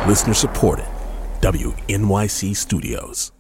Listener supported. WNYC Studios.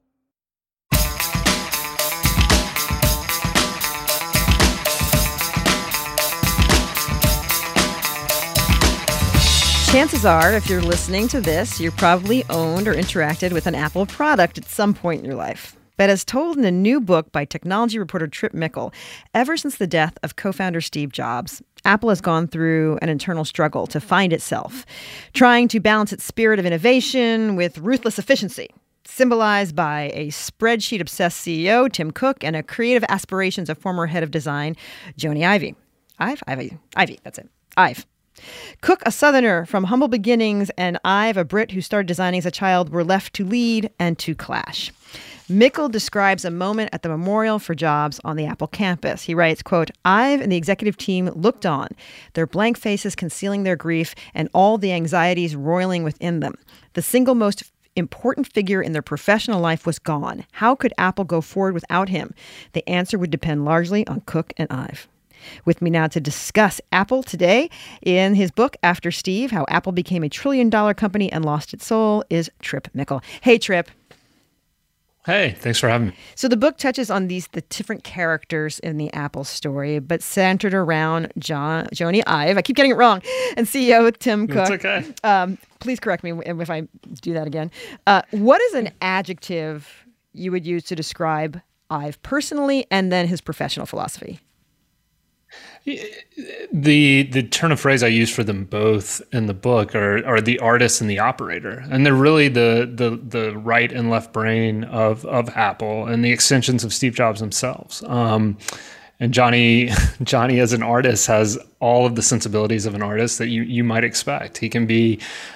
Chances are, if you're listening to this, you're probably owned or interacted with an Apple product at some point in your life. But as told in a new book by technology reporter Trip Mickle, ever since the death of co-founder Steve Jobs, Apple has gone through an internal struggle to find itself, trying to balance its spirit of innovation with ruthless efficiency, symbolized by a spreadsheet-obsessed CEO, Tim Cook, and a creative aspirations of former head of design, Jony Ive. Ive, that's it. Ive. Cook, a Southerner from humble beginnings, and Ive, a Brit who started designing as a child, were left to lead and to clash. Mickle describes a moment at the memorial for Jobs on the Apple campus. He writes, quote, Ive and the executive team looked on, their blank faces concealing their grief and all the anxieties roiling within them. The single most important figure in their professional life was gone. How could Apple go forward without him? The answer would depend largely on Cook and Ive. With me now to discuss Apple today in his book, After Steve, How Apple Became a Trillion-Dollar Company and Lost Its Soul, is Trip Mickle. Hey, Trip. Hey, thanks for having me. So the book touches on the different characters in the Apple story, but centered around Jony Ive. I keep getting it wrong. And CEO Tim Cook. It's okay. Please correct me if I do that again. What is an adjective you would use to describe Ive personally and then his professional philosophy? The turn of phrase I use for them both in the book are the artist and the operator, and they're really the right and left brain of Apple and the extensions of Steve Jobs themselves. And Jony as an artist has all of the sensibilities of an artist that you might expect. He can be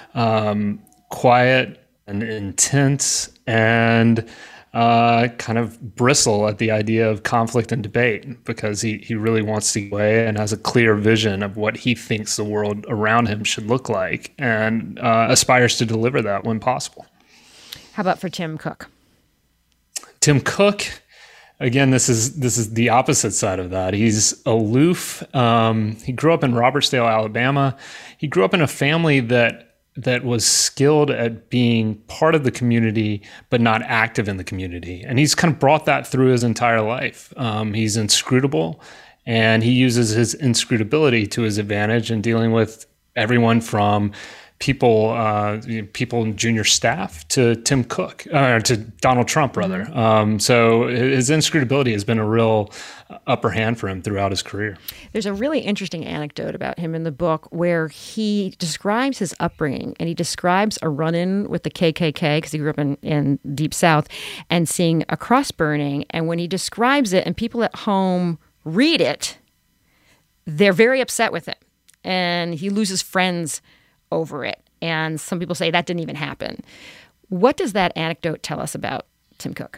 quiet and intense and kind of bristle at the idea of conflict and debate because he really wants to get away and has a clear vision of what he thinks the world around him should look like and aspires to deliver that when possible. How about for Tim Cook? Tim Cook, again, this is the opposite side of that. He's aloof. He grew up in Robertsdale, Alabama. He grew up in a family that was skilled at being part of the community, but not active in the community. And he's kind of brought that through his entire life. He's inscrutable, and he uses his inscrutability to his advantage in dealing with everyone from people in junior staff to Tim Cook, or to Donald Trump, rather. Mm-hmm. So his inscrutability has been a real upper hand for him throughout his career. There's a really interesting anecdote about him in the book where he describes his upbringing, and he describes a run-in with the KKK, because he grew up in Deep South, and seeing a cross burning. And when he describes it and people at home read it, they're very upset with him. And he loses friends over it. And some people say that didn't even happen. What does that anecdote tell us about Tim Cook?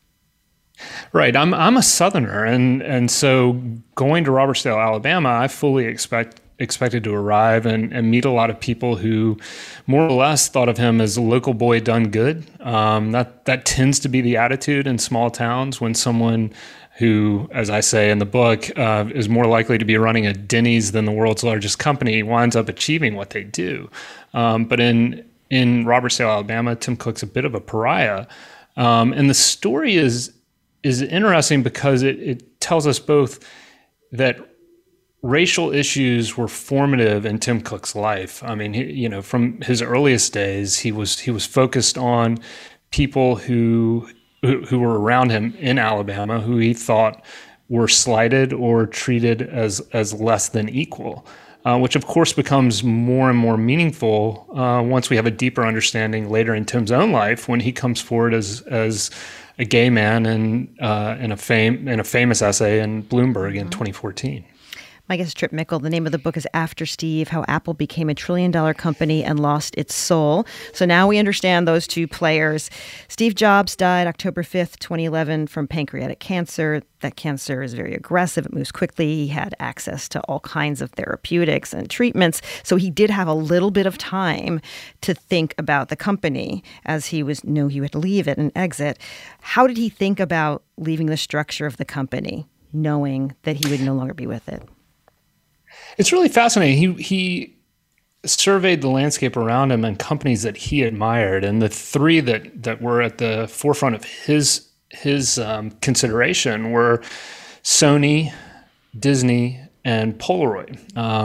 Right. I'm a Southerner. And so going to Robertsdale, Alabama, I fully expected to arrive and meet a lot of people who more or less thought of him as a local boy done good. That tends to be the attitude in small towns when someone who, as I say in the book, is more likely to be running a Denny's than the world's largest company, winds up achieving what they do. But in Robertsdale, Alabama, Tim Cook's a bit of a pariah. And the story is interesting because it tells us both that racial issues were formative in Tim Cook's life. I mean, from his earliest days, he was focused on people who were around him in Alabama, who he thought were slighted or treated as less than equal, which of course becomes more and more meaningful once we have a deeper understanding later in Tim's own life when he comes forward as a gay man in a famous essay in Bloomberg in 2014. My guest is Trip Mickle. The name of the book is After Steve, How Apple Became a Trillion-Dollar Company and Lost Its Soul. So now we understand those two players. Steve Jobs died October 5th, 2011 from pancreatic cancer. That cancer is very aggressive. It moves quickly. He had access to all kinds of therapeutics and treatments. So he did have a little bit of time to think about the company as he knew he would leave it and exit. How did he think about leaving the structure of the company, knowing that he would no longer be with it? It's really fascinating. He surveyed the landscape around him and companies that he admired, and the three that were at the forefront of his consideration were Sony, Disney, and Polaroid.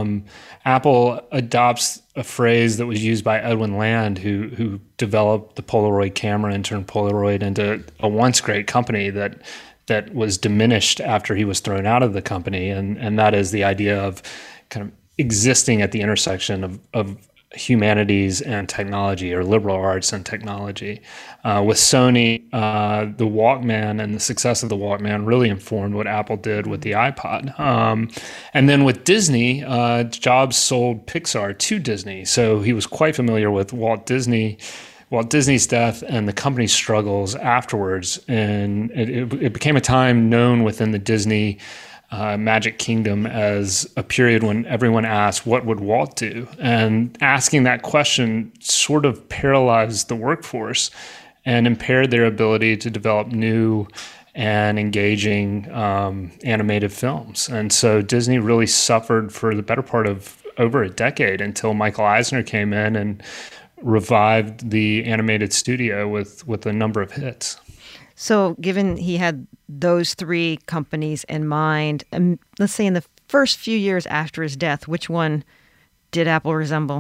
Apple adopts a phrase that was used by Edwin Land, who developed the Polaroid camera and turned Polaroid into a once great company that was diminished after he was thrown out of the company, and that is the idea of kind of existing at the intersection of humanities and technology, or liberal arts and technology. With Sony, the Walkman and the success of the Walkman really informed what Apple did with the iPod. And then with Disney, Jobs sold Pixar to Disney. So he was quite familiar with Walt Disney's death and the company's struggles afterwards. And it became a time known within the Disney Magic Kingdom as a period when everyone asked, what would Walt do? And asking that question sort of paralyzed the workforce and impaired their ability to develop new and engaging animated films. And so Disney really suffered for the better part of over a decade until Michael Eisner came in and revived the animated studio with a number of hits. So given he had those three companies in mind, let's say in the first few years after his death, which one did Apple resemble?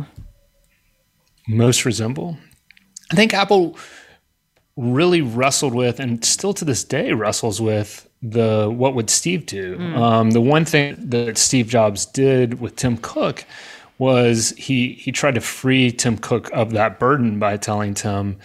Most resemble? I think Apple really wrestled with, and still to this day wrestles with, the what would Steve do? The one thing that Steve Jobs did with Tim Cook was he tried to free Tim Cook of that burden by telling Tim,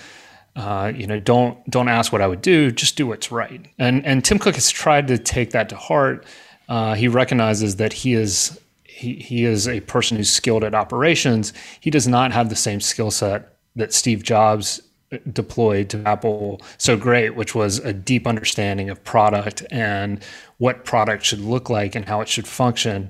don't ask what I would do, just do what's right. And Tim Cook has tried to take that to heart. He recognizes that he is a person who's skilled at operations. He does not have the same skill set that Steve Jobs deployed to Apple so great, which was a deep understanding of product and what product should look like and how it should function.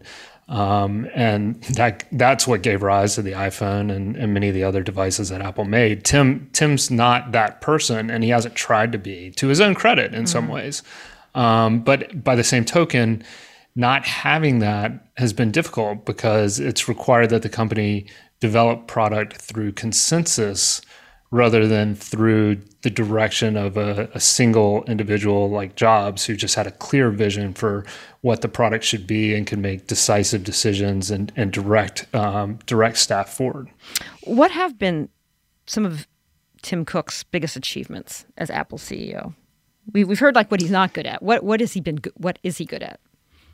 And that's what gave rise to the iPhone and many of the other devices that Apple made. Tim's not that person, and he hasn't tried to be, to his own credit in some ways. But by the same token, not having that has been difficult because it's required that the company develop product through consensus rather than through the direction of a single individual like Jobs, who just had a clear vision for what the product should be and could make decisive decisions and direct staff forward. What have been some of Tim Cook's biggest achievements as Apple CEO? We've heard like what he's not good at. What is he good at?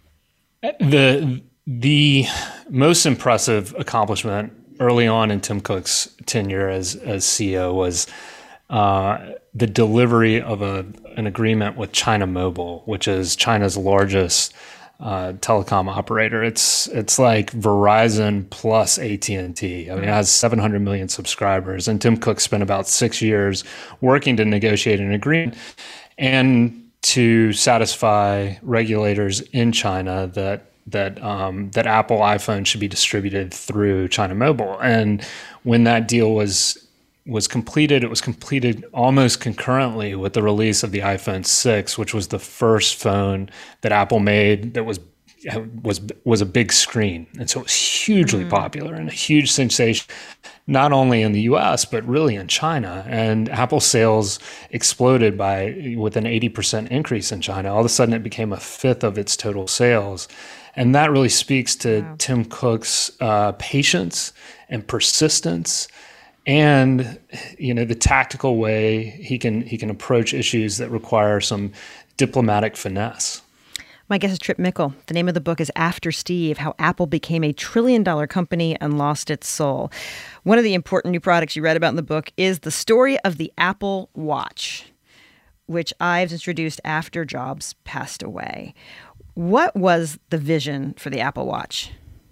The most impressive accomplishment early on in Tim Cook's tenure as CEO was the delivery of an agreement with China Mobile, which is China's largest telecom operator. It's like Verizon plus AT&T. I mean, it has 700 million subscribers, and Tim Cook spent about 6 years working to negotiate an agreement and to satisfy regulators in China that Apple iPhone should be distributed through China Mobile. And when that deal was completed, it was completed almost concurrently with the release of the iPhone 6, which was the first phone that Apple made that was a big screen. And so it was hugely popular and a huge sensation, not only in the US, but really in China. And Apple sales exploded with an 80% increase in China. All of a sudden, it became a fifth of its total sales. And that really speaks to Tim Cook's patience and persistence, and the tactical way he can approach issues that require some diplomatic finesse. My guest is Trip Mickle. The name of the book is After Steve: How Apple Became a $1 trillion Company and Lost Its Soul. One of the important new products you read about in the book is the story of the Apple Watch, which Ives introduced after Jobs passed away. What was the vision for the Apple Watch?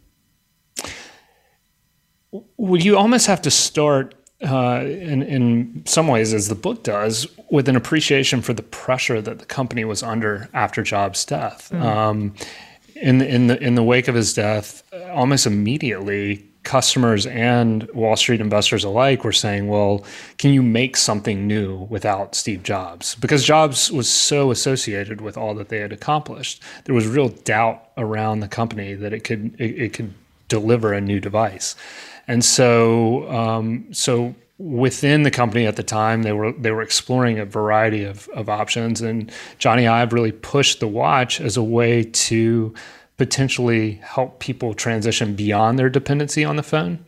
Well, you almost have to start in some ways, as the book does, with an appreciation for the pressure that the company was under after Jobs' death. In the wake of his death, almost immediately, customers and Wall Street investors alike were saying, well, can you make something new without Steve Jobs? Because Jobs was so associated with all that they had accomplished. There was real doubt around the company that it could deliver a new device. And so within the company at the time, they were exploring a variety of options, and Jony Ive really pushed the watch as a way to potentially help people transition beyond their dependency on the phone,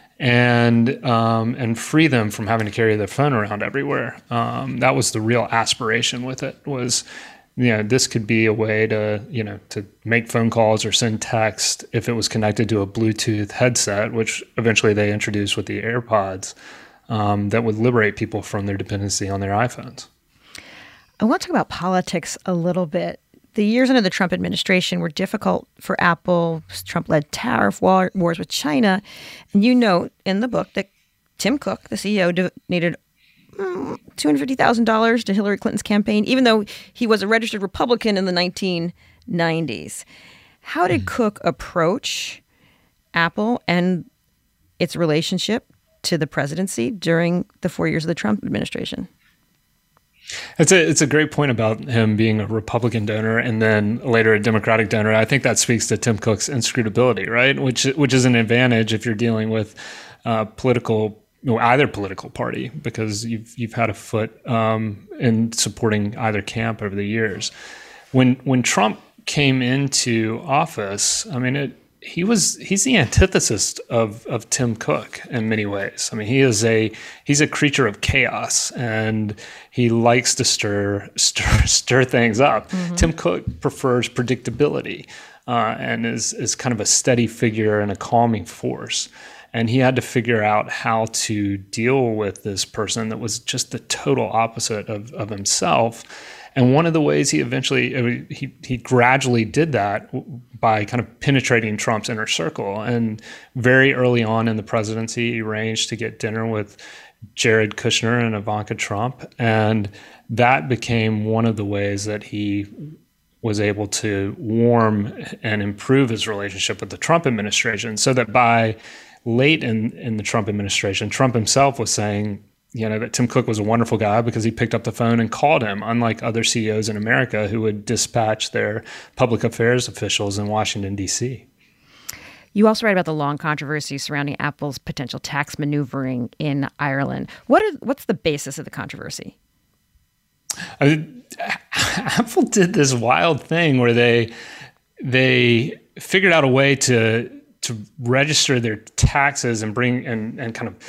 and free them from having to carry their phone around everywhere. That was the real aspiration with it. Was, this could be a way to make phone calls or send text if it was connected to a Bluetooth headset, which eventually they introduced with the AirPods. That would liberate people from their dependency on their iPhones. I want to talk about politics a little bit. The years under the Trump administration were difficult for Apple. Trump led tariff wars with China. And you note in the book that Tim Cook, the CEO, donated $250,000 to Hillary Clinton's campaign, even though he was a registered Republican in the 1990s. How did Cook approach Apple and its relationship to the presidency during the 4 years of the Trump administration? It's a great point about him being a Republican donor and then later a Democratic donor. I think that speaks to Tim Cook's inscrutability, right? Which is an advantage if you're dealing with either political party, because you've had a foot in supporting either camp over the years. When Trump came into office, I mean, he's the antithesis of Tim Cook in many ways. I mean, he's a creature of chaos, and he likes to stir things up. Mm-hmm. Tim Cook prefers predictability and is kind of a steady figure and a calming force. And he had to figure out how to deal with this person that was just the total opposite of himself. And one of the ways he gradually did that by kind of penetrating Trump's inner circle. And very early on in the presidency, he arranged to get dinner with Jared Kushner and Ivanka Trump. And that became one of the ways that he was able to warm and improve his relationship with the Trump administration, so that by late in the Trump administration, Trump himself was saying, that Tim Cook was a wonderful guy because he picked up the phone and called him, unlike other CEOs in America who would dispatch their public affairs officials in Washington, D.C. You also write about the long controversy surrounding Apple's potential tax maneuvering in Ireland. What's the basis of the controversy? Apple did this wild thing where they figured out a way to register their taxes and bring and kind of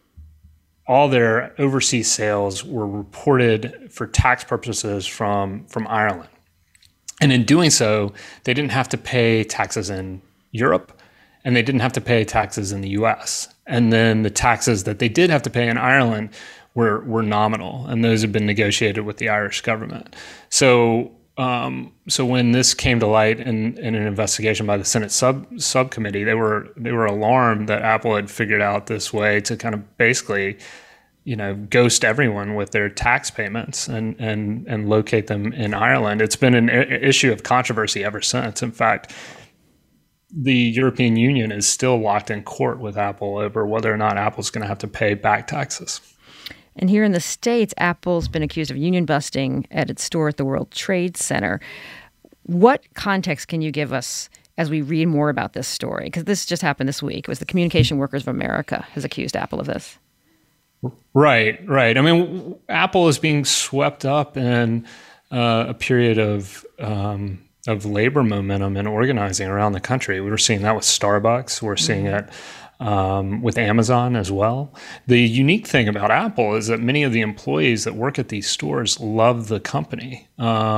all their overseas sales were reported for tax purposes from Ireland. And in doing so, they didn't have to pay taxes in Europe, and they didn't have to pay taxes in the US. And then the taxes that they did have to pay in Ireland were nominal, and those had been negotiated with the Irish government. So when this came to light in an investigation by the Senate subcommittee, they were alarmed that Apple had figured out this way to kind of basically, ghost everyone with their tax payments and locate them in Ireland. It's been an issue of controversy ever since. In fact, the European Union is still locked in court with Apple over whether or not Apple's going to have to pay back taxes. And here in the States, Apple's been accused of union busting at its store at the World Trade Center. What context can you give us as we read more about this story? Because this just happened this week. It was the Communication Workers of America has accused Apple of this. Right. I mean, Apple is being swept up in a period of labor momentum and organizing around the country. We were seeing that with Starbucks. We're seeing it with Amazon as well. The unique thing about Apple is that many of the employees that work at these stores love the company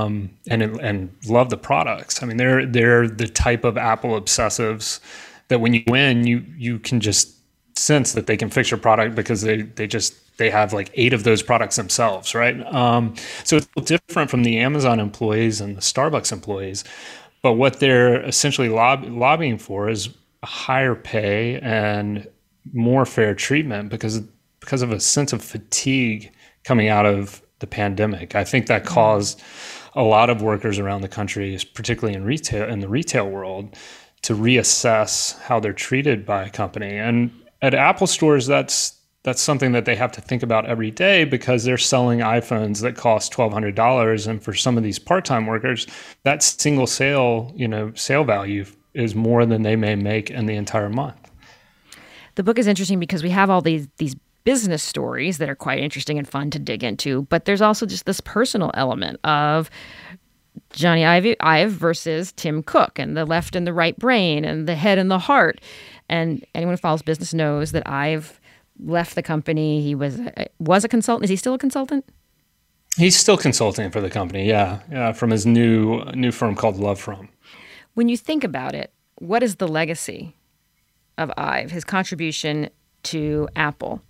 and love the products. I mean, they're the type of Apple obsessives that when you win, you can just sense that they can fix your product because they have like 8 of those products themselves, right? So it's different from the Amazon employees and the Starbucks employees. But what they're essentially lobbying for is higher pay and more fair treatment because of a sense of fatigue coming out of the pandemic. I think that caused a lot of workers around the country, particularly in the retail world, to reassess how they're treated by a company. And at Apple stores, that's something that they have to think about every day because they're selling iPhones that cost $1,200, and for some of these part-time workers, that single sale value is more than they may make in the entire month. The book is interesting because we have all these business stories that are quite interesting and fun to dig into, but there's also just this personal element of Jony Ive versus Tim Cook, and the left and the right brain, and the head and the heart. And anyone who follows business knows that Ive left the company. He was a consultant. Is he still a consultant? He's still consulting for the company, yeah, from his new firm called LoveFrom. When you think about it, what is the legacy of Ive, his contribution to Apple?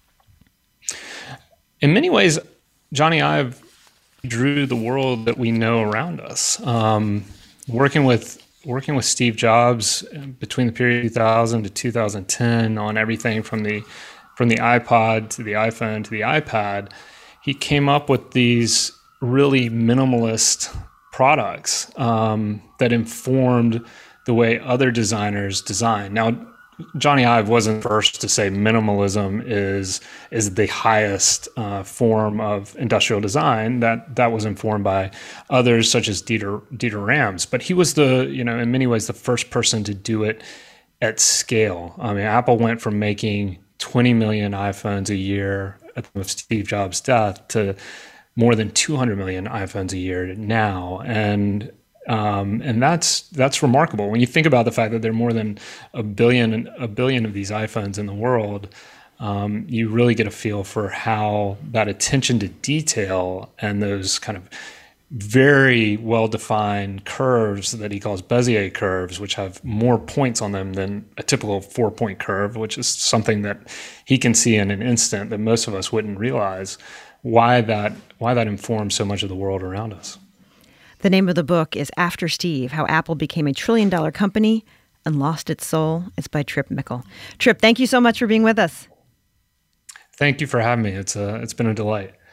In many ways, Jony Ive drew the world that we know around us. Working with Steve Jobs between the period 2000 to 2010 on everything from the iPod to the iPhone to the iPad, he came up with these really minimalist products that informed the way other designers design. Now, Jony Ive wasn't first to say minimalism is the highest form of industrial design. That was informed by others such as Dieter Rams. But he was in many ways the first person to do it at scale. I mean, Apple went from making 20 million iPhones a year at the time of Steve Jobs' death to more than 200 million iPhones a year now. And that's remarkable when you think about the fact that there are more than a billion of these iPhones in the world. You really get a feel for how that attention to detail and those kind of very well-defined curves that he calls Bezier curves, which have more points on them than a typical 4-point curve, which is something that he can see in an instant that most of us wouldn't realize. Why that informs so much of the world around us. The name of the book is After Steve, How Apple Became a $1 trillion Company and Lost Its Soul. It's by Trip Mickle. Trip, thank you so much for being with us. Thank you for having me. It's been a delight.